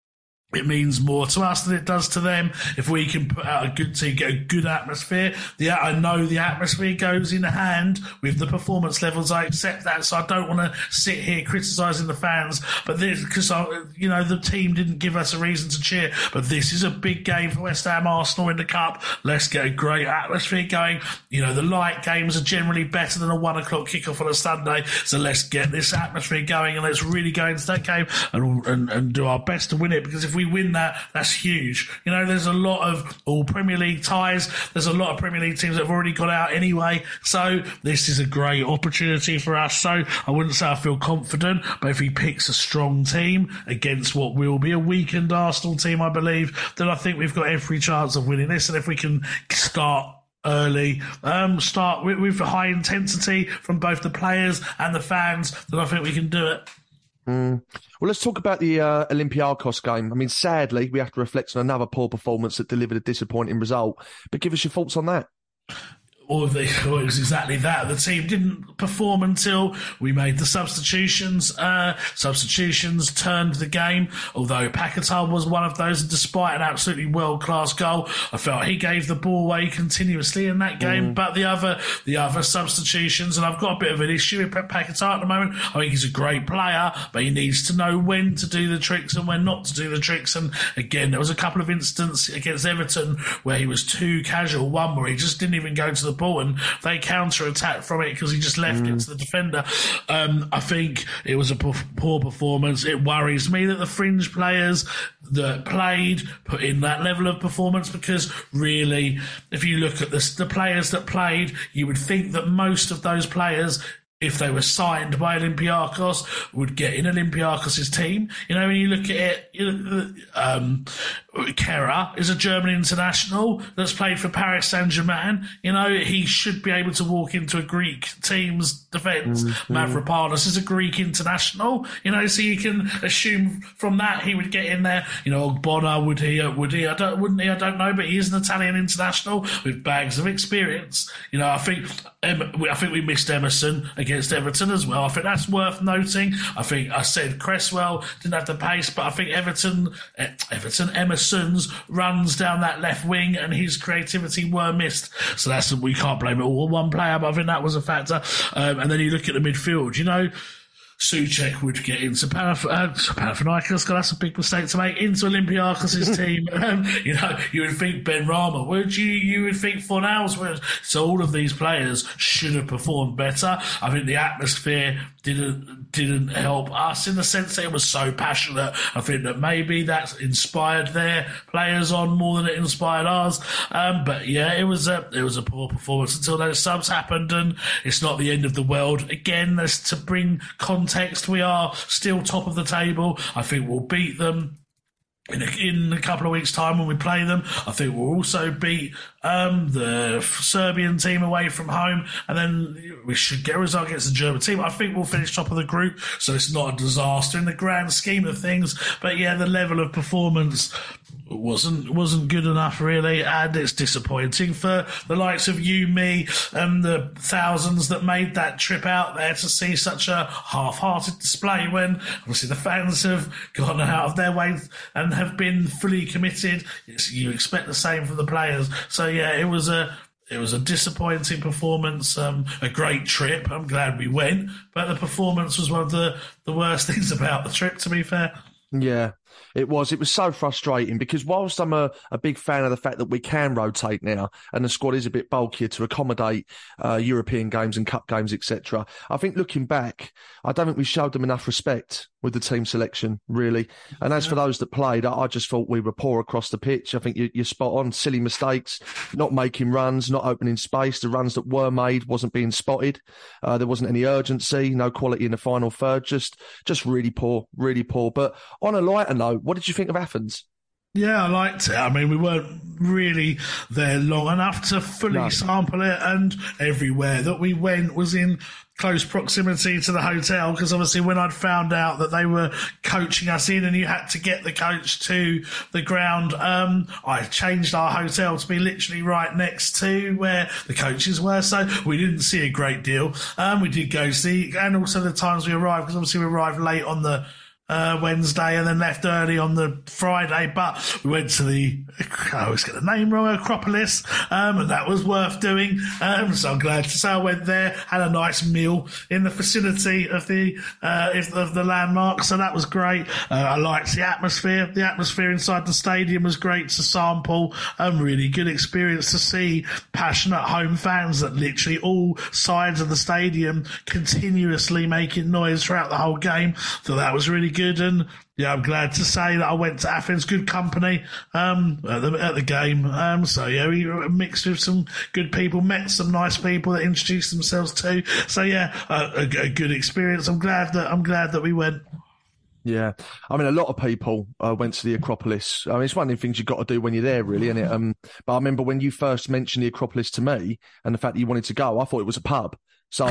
It means more to us than it does to them. If we can put out a good team, get a good atmosphere, the, I know the atmosphere goes in hand with the performance levels. I accept that, so I don't want to sit here criticising the fans. But this, because you know the team didn't give us a reason to cheer. But this is a big game for West Ham Arsenal in the cup. Let's get a great atmosphere going. You know the light games are generally better than a one o'clock kickoff on a Sunday. So let's get this atmosphere going and let's really go into that game and and, and do our best to win it. Because if we we win that, that's huge. You know, there's a lot of all Premier League ties. There's a lot of Premier League teams that have already got out anyway. So this is a great opportunity for us. So I wouldn't say I feel confident, but if he picks a strong team against what will be a weakened Arsenal team, I believe, then I think we've got every chance of winning this. And if we can start early, um, start with, with high intensity from both the players and the fans, then I think we can do it. Mm. Well, let's talk about the uh, Olympiacos game. I mean, sadly, we have to reflect on another poor performance that delivered a disappointing result. But give us your thoughts on that. Or the, well, it was exactly that. The team didn't perform until we made the substitutions. Uh, substitutions turned the game, although Paquetá was one of those. Despite an absolutely world-class goal, I felt he gave the ball away continuously in that game. Mm. But the other the other substitutions, and I've got a bit of an issue with Paquetá at the moment. I think he's a great player, but he needs to know when to do the tricks and when not to do the tricks. And again, there was a couple of instances against Everton where he was too casual. One where he just didn't even go to the ball and they counter-attacked from it because he just left mm. it to the defender. Um, I think it was a poor performance. It worries me that the fringe players that played put in that level of performance, because really, if you look at the, the players that played, you would think that most of those players, if they were signed by Olympiacos, would get in Olympiacos' team. You know, when you look at it, you know, um, Kehrer is a German international that's played for Paris Saint-Germain. You know, he should be able to walk into a Greek team's defence. Mm-hmm. Mavropanos is a Greek international. You know, so you can assume from that he would get in there. You know, Ogbonna, would he? Would he? I don't. Wouldn't he? I don't know. But he is an Italian international with bags of experience. You know, I think I think we missed Emerson against Everton as well. I think that's worth noting. I think I said Cresswell didn't have the pace, but I think Everton, Everton, Emerson's runs down that left wing and his creativity were missed. So that's, we can't blame it all on one player, but I think that was a factor. Um, and then you look at the midfield, you know, Suchek would get into Panaf- uh, Panathinaikos, God, that's a big mistake to make, into Olympiakos' team. Um, you know, you would think Ben Rama would, you you would think Fornals would. So all of these players should have performed better. I think the atmosphere didn't didn't help us in the sense that it was so passionate. I think that maybe that's inspired their players on more than it inspired ours. Um, but yeah, it was a it was a poor performance until those subs happened, and it's not the end of the world. Again, that's to bring context. We are still top of the table. I think we'll beat them in a, in a couple of weeks' time when we play them. I think we'll also beat um, the Serbian team away from home, and then we should get a result against the German team. I think we'll finish top of the group, so it's not a disaster in the grand scheme of things. But yeah, the level of performance wasn't wasn't good enough, really, and it's disappointing for the likes of you, me, and the thousands that made that trip out there to see such a half-hearted display when obviously the fans have gone out of their way and have been fully committed. It's, you expect the same from the players. So yeah, it was a It was a disappointing performance, um, a great trip. I'm glad we went, but the performance was one of the, the worst things about the trip, to be fair. Yeah, it was. It was so frustrating because whilst I'm a, a big fan of the fact that we can rotate now and the squad is a bit bulkier to accommodate uh, European games and cup games, et cetera, I think looking back, I don't think we showed them enough respect with the team selection, really. And as for those that played, I, I just thought we were poor across the pitch. I think you, you're spot on. Silly mistakes, not making runs, not opening space. The runs that were made wasn't being spotted. Uh, there wasn't any urgency, no quality in the final third. Just, just really poor, really poor. But on a lighter note, what did you think of Athens? Yeah, I liked it. I mean, we weren't really there long enough to fully no. sample it, and everywhere that we went was in close proximity to the hotel, because obviously when I'd found out that they were coaching us in and you had to get the coach to the ground, um, I changed our hotel to be literally right next to where the coaches were, so we didn't see a great deal. Um, we did go see, and also the times we arrived, because obviously we arrived late on the Uh, Wednesday and then left early on the Friday, but we went to the, I always get the name wrong, Acropolis, um, and that was worth doing. Um, so I'm glad to say I went there, had a nice meal in the vicinity of the, uh, of the landmark, so that was great. Uh, I liked the atmosphere. The atmosphere inside the stadium was great to sample. Um, really good experience to see passionate home fans that literally all sides of the stadium continuously making noise throughout the whole game. So that was really good. Good, and yeah, I'm glad to say that I went to Athens, good company um, at the at the game. Um, so yeah, we were mixed with some good people, met some nice people that introduced themselves too. So yeah, a, a, a good experience. I'm glad that I'm glad that we went. Yeah, I mean, a lot of people uh, went to the Acropolis. I mean, it's one of the things you've got to do when you're there, really, isn't it? Um, but I remember when you first mentioned the Acropolis to me, and the fact that you wanted to go, I thought it was a pub. So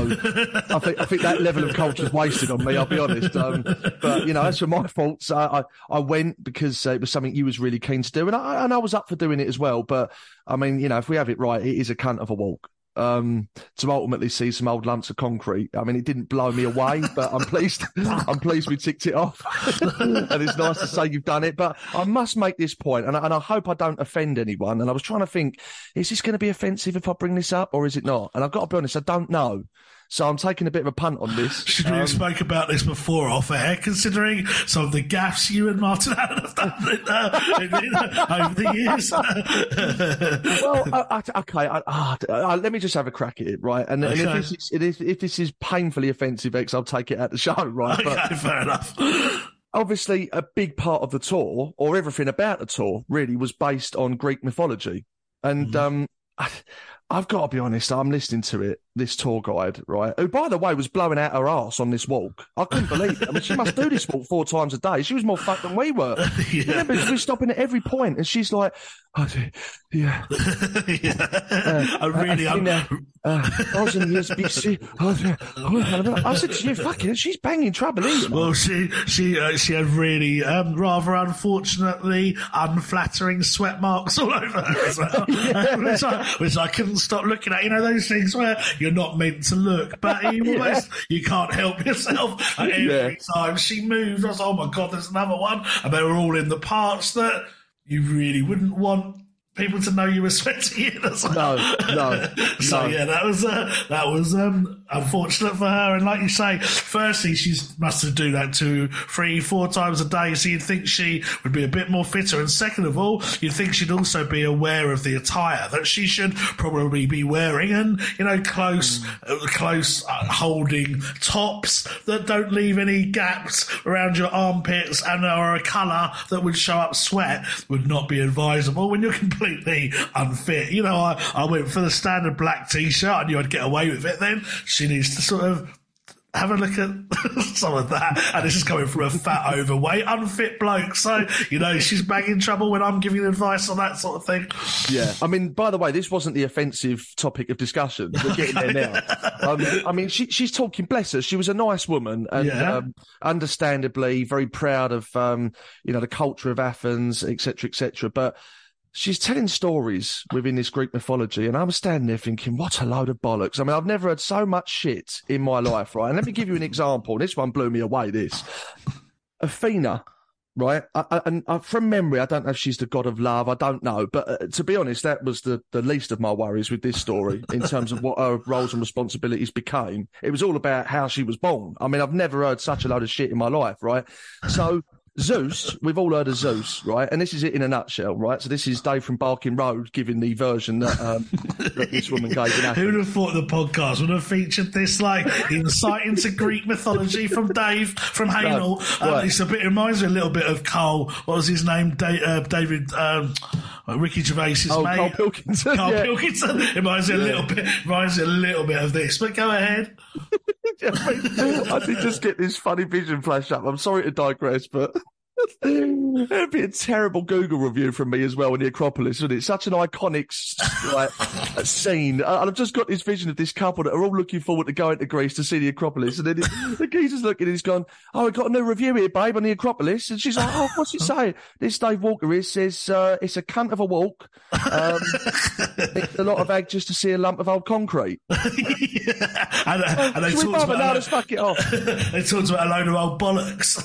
I think I think that level of culture is wasted on me, I'll be honest. Um, but, you know, as for my faults, I, I, I went because uh, it was something you was really keen to do. And I, and I was up for doing it as well. But, I mean, you know, if we have it right, it is a cunt of a walk. Um, to ultimately see some old lumps of concrete. I mean, it didn't blow me away, but I'm pleased. I'm pleased we ticked it off, and it's nice to say you've done it. But I must make this point, and I, and I hope I don't offend anyone. And I was trying to think, is this going to be offensive if I bring this up, or is it not? And I've got to be honest, I don't know. So I'm taking a bit of a punt on this. Should we um, have spoke about this before off air, considering some of the gaffes you and Martin Allen have done in, uh, in, in, uh, over the years? Well, I, I, okay, I, I, I, let me just have a crack at it, right? And, okay. and if, this is, if this is painfully offensive, X, I'll take it at the show, right? Okay, but, fair enough. Obviously, a big part of the tour, or everything about the tour, really was based on Greek mythology. And mm. um, I, I've got to be honest, I'm listening to it, this tour guide, right, who, by the way, was blowing out her arse on this walk. I couldn't believe it. I mean, she must do this walk four times a day. She was more fucked than we were. Yeah. Remember, we were stopping at every point, and she's like, oh, yeah. yeah. Uh, I really, I, I'm... uh, uh, I was in the S B C. I said to you, fucking, she's banging trouble, isn't Well, she, she, uh, she had really, um, rather unfortunately, unflattering sweat marks all over her as well, yeah. which, I, which I couldn't stop looking at. You know, those things where you're not meant to look, but you almost, yeah. you can't help yourself. And every yeah. time she moved, I was, oh my God, there's another one. And they were all in the parts that you really wouldn't want people to know you were sweating in as well. No, no. so no. yeah, that was, uh, that was, um, unfortunate for her. And like you say, firstly, she must have do that two, three, four times a day. So you'd think she would be a bit more fitter. And second of all, you'd think she'd also be aware of the attire that she should probably be wearing, and you know, close, mm. uh, close uh, holding tops that don't leave any gaps around your armpits and are a colour that would show up sweat would not be advisable when you're completely unfit. You know, I, I went for the standard black t-shirt. I knew I'd get away with it then. She needs to sort of have a look at some of that. And this is coming from a fat, overweight, unfit bloke. So, you know, she's banging trouble when I'm giving advice on that sort of thing. Yeah. I mean, by the way, this wasn't the offensive topic of discussion. We're getting there now. Um, I mean, she, she's talking, bless her. She was a nice woman and yeah. um, understandably very proud of, um, you know, the culture of Athens, et cetera, et cetera. But she's telling stories within this Greek mythology, and I'm standing there thinking, what a load of bollocks. I mean, I've never heard so much shit in my life, right? And let me give you an example. This one blew me away, this. Athena, right? I, I, and I, from memory, I don't know if she's the god of love. I don't know. But uh, to be honest, that was the, the least of my worries with this story in terms of what her roles and responsibilities became. It was all about how she was born. I mean, I've never heard such a load of shit in my life, right? So Zeus, we've all heard of Zeus, right? And this is it in a nutshell, right? So this is Dave from Barking Road giving the version that, um, that this woman gave in Athens. Who would have thought the podcast would have featured this, like, insight into Greek mythology from Dave from Haynell? No, right. um, it's a bit, it reminds me a little bit of Cole, what was his name? Da- uh, David, um, Ricky Gervais's oh, mate. Carl Pilkington. Carl yeah. Pilkington. It reminds me yeah. a little bit, reminds me a little bit of this, but go ahead. I did just get this funny vision flash up. I'm sorry to digress, but it'd be a terrible Google review from me as well in the Acropolis, wouldn't it? Such an iconic like, scene. And I've just got this vision of this couple that are all looking forward to going to Greece to see the Acropolis. And then it, the geezer's looking and he's gone, oh, we've got a new review here, babe, on the Acropolis. And she's like, oh, what's it say? This Dave Walker is says uh, it's a cunt of a walk. Um, it's a lot of ag just to see a lump of old concrete. yeah. And, uh, and they talked about now, let's fuck it off. They talked about a load of old bollocks.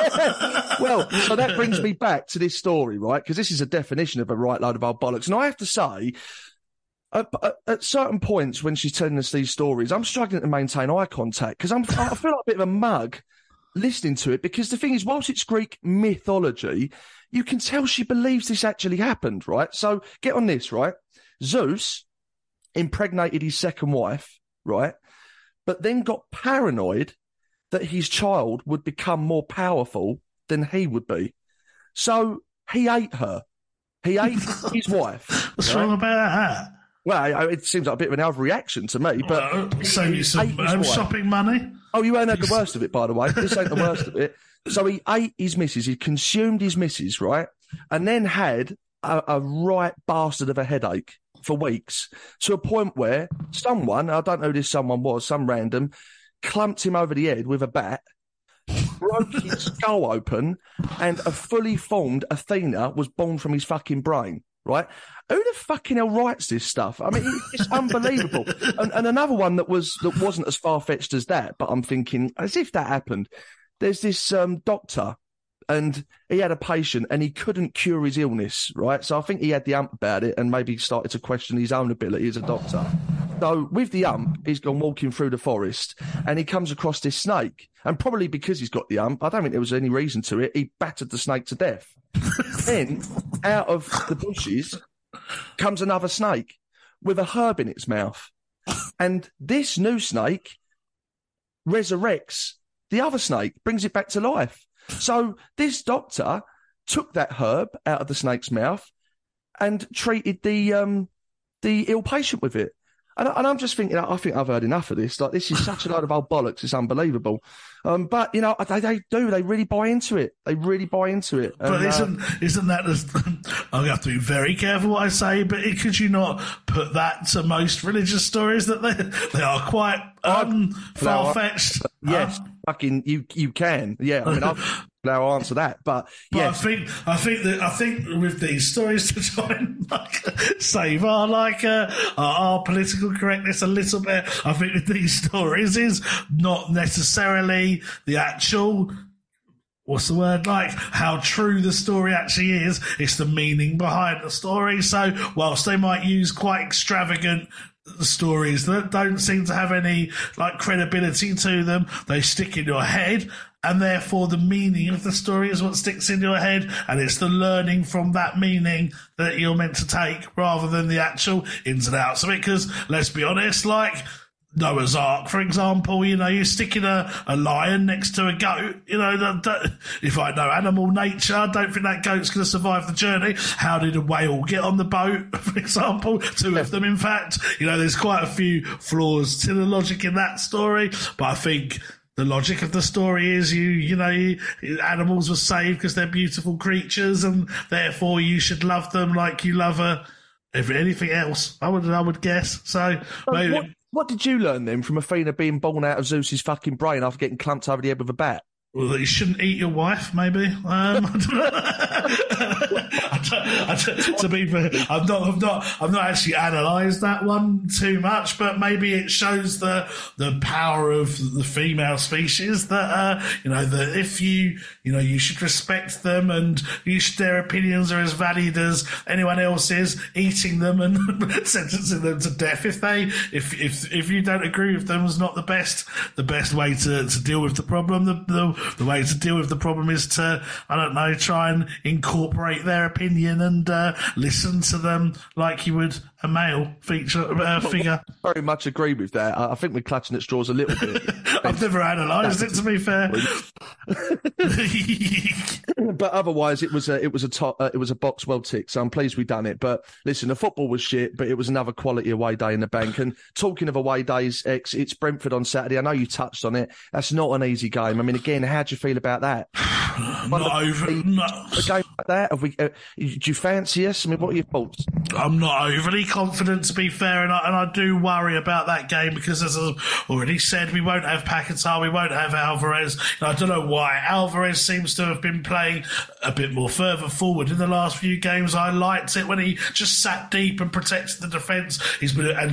Well, so that brings me back to this story, right? Because this is a definition of a right load of old bollocks. And I have to say, at, at certain points when she's telling us these stories, I'm struggling to maintain eye contact because I'm I feel like a bit of a mug listening to it. Because the thing is, whilst it's Greek mythology, you can tell she believes this actually happened, right? So get on this, right? Zeus impregnated his second wife, right? But then got paranoid that his child would become more powerful than he would be. So he ate her. He ate his wife. What's right? wrong about that? Well, it seems like a bit of an overreaction to me. But well, save you some home shopping money. Oh, you ain't had the worst of it, by the way. This ain't the worst of it. So he ate his missus. He consumed his missus, right? And then had a, a right bastard of a headache for weeks, to a point where someone, I don't know who this someone was, some random, clumped him over the head with a bat, broke his skull open, and a fully formed Athena was born from his fucking brain, right? Who the fucking hell writes this stuff? I mean, it's unbelievable. And, and another one that was that wasn't as far-fetched as that, but I'm thinking, as if that happened, there's this um, doctor, and he had a patient, and he couldn't cure his illness, right? So I think he had the ump about it, and maybe started to question his own ability as a doctor. So with the ump, he's gone walking through the forest, and he comes across this snake. And probably because he's got the ump, I don't think there was any reason to it, he battered the snake to death. Then, out of the bushes, comes another snake with a herb in its mouth. And this new snake resurrects the other snake, brings it back to life. So this doctor took that herb out of the snake's mouth and treated the um, the ill patient with it. And, and I'm just thinking, I think I've heard enough of this. Like, this is such a load of old bollocks. It's unbelievable. Um, but, you know, they, they do. They really buy into it. They really buy into it. But and, isn't, uh, isn't that... I'm going to have to be very careful what I say, but could you not put that to most religious stories that they, they are quite um, far-fetched? Yes, um, fucking, you you can. Yeah, I mean, I've... I'll answer that, but, but yeah. I think I think that I think with these stories to try and like save our like uh, our political correctness a little bit, I think with these stories is not necessarily the actual. What's the word? Like how true the story actually is. It's the meaning behind the story. So whilst they might use quite extravagant stories that don't seem to have any like credibility to them. They stick in your head, and therefore the meaning of the story is what sticks in your head, and it's the learning from that meaning that you're meant to take rather than the actual ins and outs of it. Because let's be honest, like Noah's Ark, for example, you know, you're sticking a, a lion next to a goat, you know, that, that, if I know animal nature, I don't think that goat's going to survive the journey. How did a whale get on the boat, for example? Two of them, in fact. You know, there's quite a few flaws to the logic in that story, but I think the logic of the story is you, you know, you, animals were saved because they're beautiful creatures, and therefore you should love them like you love a, every, anything else, I would, I would guess. So, maybe... What, what did you learn then from Athena being born out of Zeus's fucking brain after getting clumped over the head with a bat? Well, that you shouldn't eat your wife, maybe. Um, I don't know. I don't, I don't, to be fair, I've not, I've not, I've not actually analysed that one too much, but maybe it shows the the power of the female species. That uh, you know, that if you, you know, you should respect them, and you should, their opinions are as valid as anyone else's. Eating them and sentencing them to death if they, if if if you don't agree with them, is not the best the best way to to deal with the problem. The, the The way to deal with the problem is to, I don't know, try and incorporate their opinion and uh, listen to them like you would a male feature uh, figure. I very much agree with that. I think we're clutching at straws a little bit. I've never analysed it, to be fair. But otherwise, it was a it was a top, uh, it was a box well ticked. So I'm pleased we done it. But listen, the football was shit, but it was another quality away day in the bank. And talking of away days, X, it's Brentford on Saturday. I know you touched on it. That's not an easy game. I mean, again, how do you feel about that? Not over. No. A game like that, have we? Uh, do you fancy us? I mean, what are your thoughts? I'm not overly confident, to be fair, and I, and I do worry about that game because, as I've already said, we won't have Paquetá, we won't have Alvarez. And I don't know why. Alvarez seems to have been playing a bit more further forward in the last few games. I liked it when he just sat deep and protected the defence. He's been and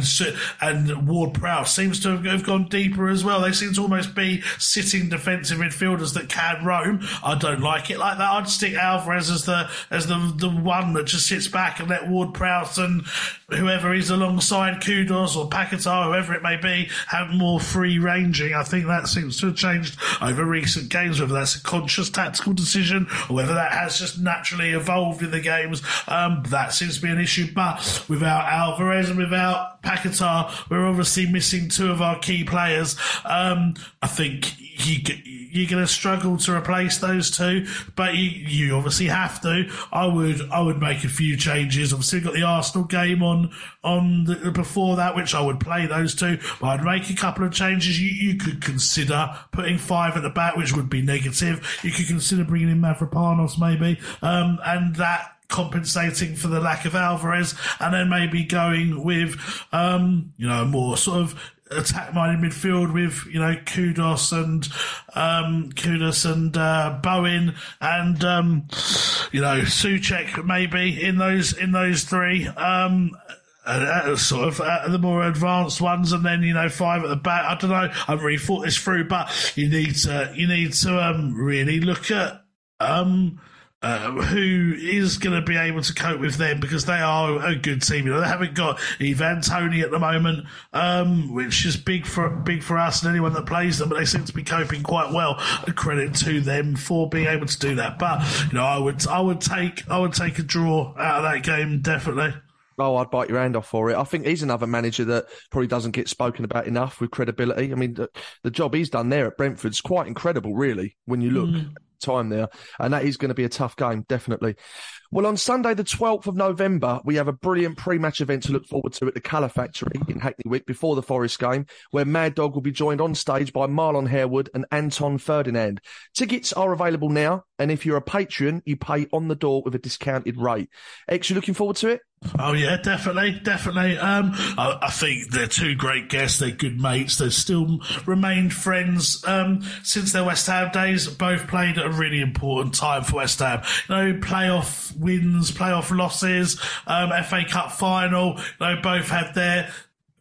and Ward-Prowse seems to have gone deeper as well. They seem to almost be sitting defensive midfielders that can roam. I don't like it like that. I'd stick Alvarez as the as the the one that just sits back and let Ward-Prowse and whoever is alongside, Kudus or Paquetá, whoever it may be, have more free ranging. I think that seems to have changed over recent games, whether that's a conscious tactical decision or whether that has just naturally evolved in the games. Um, that seems to be an issue. But without Alvarez and without Paquetá, we're obviously missing two of our key players. Um, I think he, you're going to struggle to replace those two, but you, you obviously have to. I would, I would make a few changes. Obviously, we've got the Arsenal game on on the, before that, which I would play those two, but I'd make a couple of changes. You, you could consider putting five at the back, which would be negative. You could consider bringing in Mavropanos maybe, um, and that compensating for the lack of Alvarez, and then maybe going with, um, you know, more sort of attack-minded midfield with, you know, Kudus and um, Kudus and uh, Bowen and um, you know, Souček maybe in those in those three. Um, Uh, sort of uh, the more advanced ones, and then, you know, five at the back. I don't know. I haven't really thought this through, but you need to you need to um, really look at um, uh, who is going to be able to cope with them, because they are a good team. You know, they haven't got Ivan Toney at the moment, um, which is big for big for us and anyone that plays them. But they seem to be coping quite well. A credit to them for being able to do that. But you know, I would I would take I would take a draw out of that game, definitely. Oh, I'd bite your hand off for it. I think he's another manager that probably doesn't get spoken about enough with credibility. I mean, the, the job he's done there at Brentford's quite incredible, really, when you look mm. at the time there. And that is going to be a tough game, definitely. Well, on Sunday, the twelfth of November, we have a brilliant pre-match event to look forward to at the Colour Factory in Hackney Wick before the Forest game, where Mad Dog will be joined on stage by Marlon Harewood and Anton Ferdinand. Tickets are available now, and if you're a patron, you pay on the door with a discounted rate. X, you looking forward to it? Oh yeah, definitely, definitely. Um, I, I think they're two great guests. They're good mates. They've still remained friends um, since their West Ham days. Both played at a really important time for West Ham. You know, playoff wins, playoff losses, um, F A Cup final. You know, both had their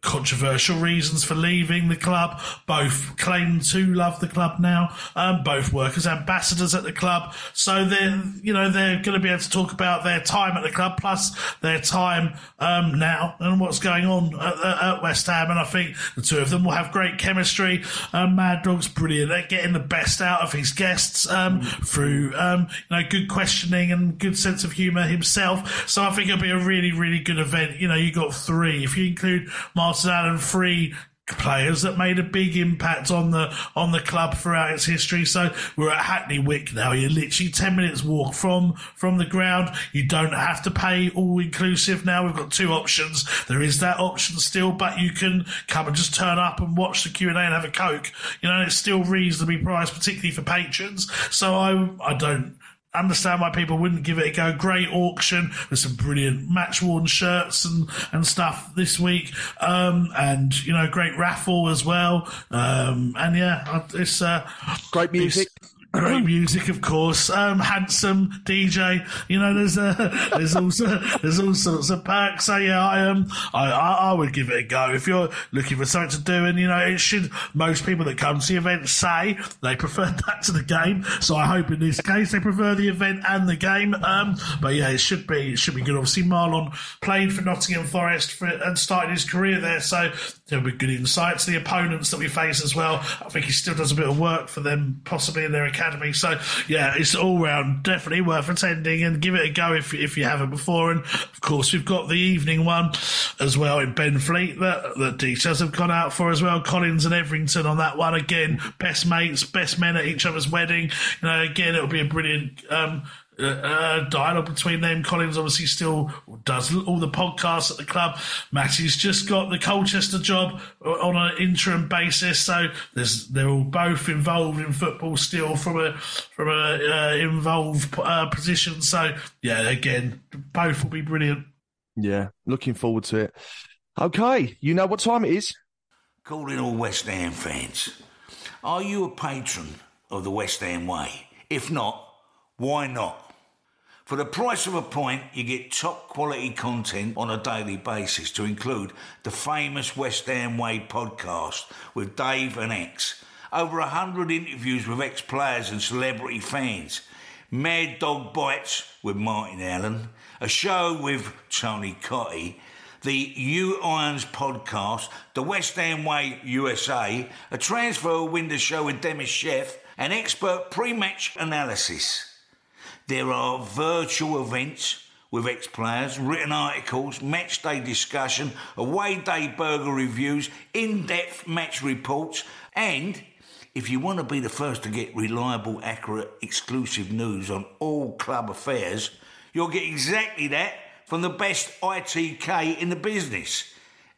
controversial reasons for leaving the club. Both claim to love the club now. Um, both work as ambassadors at the club. So they're, you know, they're going to be able to talk about their time at the club plus their time um, now and what's going on at, at West Ham. And I think the two of them will have great chemistry. Um, Mad Dog's brilliant at getting the best out of his guests um, through, um, you know, good questioning and good sense of humour himself. So I think it'll be a really, really good event. You know, you got three. If you include Martin Allen, three players that made a big impact on the on the club throughout its history. So we're at Hackney Wick now. You're literally ten minutes walk from from the ground. You don't have to pay all inclusive now. We've got two options. There is that option still, but you can come and just turn up and watch the Q and A and have a Coke. You know, it's still reasonably priced, particularly for patrons. So I I don't understand why people wouldn't give it a go. Great auction with some brilliant match-worn shirts and, and stuff this week. Um, and, you know, great raffle as well. Um, and, yeah, it's... Uh, great music. Great music, of course. Um, handsome D J. You know, there's uh, there's also there's all sorts of perks. So yeah, I um I, I I would give it a go if you're looking for something to do. And you know, it should. Most people that come to the event say they prefer that to the game. So I hope in this case they prefer the event and the game. Um, but yeah, it should be it should be good. Obviously, Marlon played for Nottingham Forest for, and started his career there, so there'll be good insights. The opponents that we face as well. I think he still does a bit of work for them, possibly in their academy. So yeah, it's all round definitely worth attending and give it a go if if you haven't before. And of course, we've got the evening one as well in Benfleet that the details have gone out for as well. Collins and Everington on that one again. Best mates, best men at each other's wedding. You know, again, it'll be a brilliant. Um, Uh, uh, dialogue between them. Collins obviously still does all the podcasts at the club. Matty's just got the Colchester job on an interim basis, so there's, they're all both involved in football still from a from a uh, involved uh, position. So yeah, again, both will be brilliant. Yeah, looking forward to it. Okay, you know what time it is. Calling all West Ham fans. Are you a patron of the West Ham way? If not, why not? For the price of a pint, you get top quality content on a daily basis, to include the famous West Ham Way podcast with Dave and X, over a hundred interviews with ex-players and celebrity fans, Mad Dog Bites with Martin Allen, a show with Tony Cotty, the U Irons podcast, the West Ham Way U S A, a transfer window show with Demis Chef, and expert pre-match analysis. There are virtual events with ex-players, written articles, match day discussion, away day burger reviews, in-depth match reports, and if you want to be the first to get reliable, accurate, exclusive news on all club affairs, you'll get exactly that from the best I T K in the business,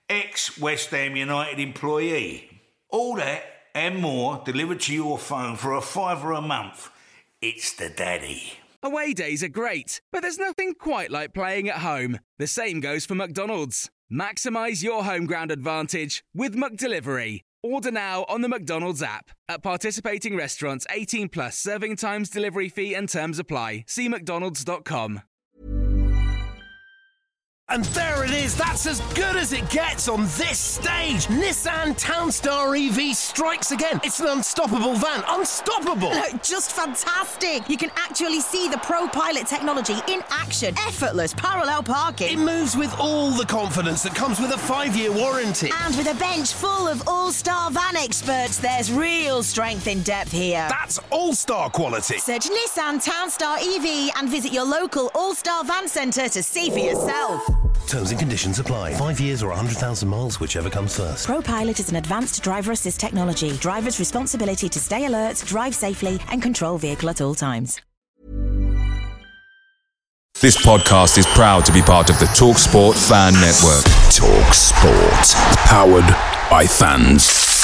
ex-West Ham United employee. All that and more delivered to your phone for a fiver a month. It's the daddy. Away days are great, but there's nothing quite like playing at home. The same goes for McDonald's. Maximise your home ground advantage with McDelivery. Order now on the McDonald's app. At participating restaurants, eighteen plus, serving times, delivery fee and terms apply. See mcdonalds dot com. And there it is, that's as good as it gets on this stage. Nissan Townstar E V strikes again. It's an unstoppable van, unstoppable. Look, just fantastic. You can actually see the Pro Pilot technology in action. Effortless parallel parking. It moves with all the confidence that comes with a five-year warranty. And with a bench full of all-star van experts, there's real strength in depth here. That's all-star quality. Search Nissan Townstar E V and visit your local all-star van centre to see for yourself. Terms and conditions apply. Five years or one hundred thousand miles, whichever comes first. ProPilot is an advanced driver assist technology. Driver's responsibility to stay alert, drive safely and control vehicle at all times. This podcast is proud to be part of the TalkSport Fan Network. TalkSport. Powered by fans.